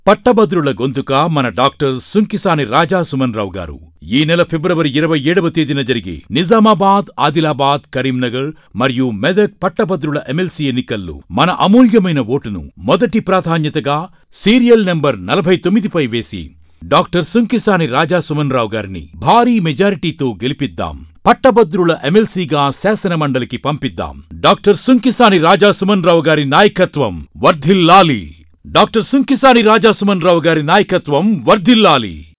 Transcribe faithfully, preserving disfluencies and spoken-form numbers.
పట్టభద్రుల గొంతుక మన డాక్టర్ సుంకిసాని రాజా సుమన్ రావు గారు ఈ నెల ఫిబ్రవరి ఇరవై ఏడవ తేదీన జరిగే నిజామాబాద్, ఆదిలాబాద్, కరీంనగర్ మరియు మెదక్ పట్టభద్రుల ఎమ్మెల్సీ ఎన్నికల్లో మన అమూల్యమైన ఓటును మొదటి ప్రాధాన్యతగా సీరియల్ నంబర్ నలభై తొమ్మిదిపై వేసి డాక్టర్ సుంకిసాని రాజా సుమన్ రావు గారిని భారీ మెజారిటీతో గెలిపిద్దాం. పట్టభద్రుల ఎమ్మెల్సీగా శాసనమండలికి పంపిద్దాం. డాక్టర్ సుంకిసాని రాజా సుమన్ రావు గారి నాయకత్వం వర్ధిల్లాలి. డాక్టర్ సుంకిసాని రాజా సుమన్ రావు గారి నాయకత్వం వర్ధిల్లాలి.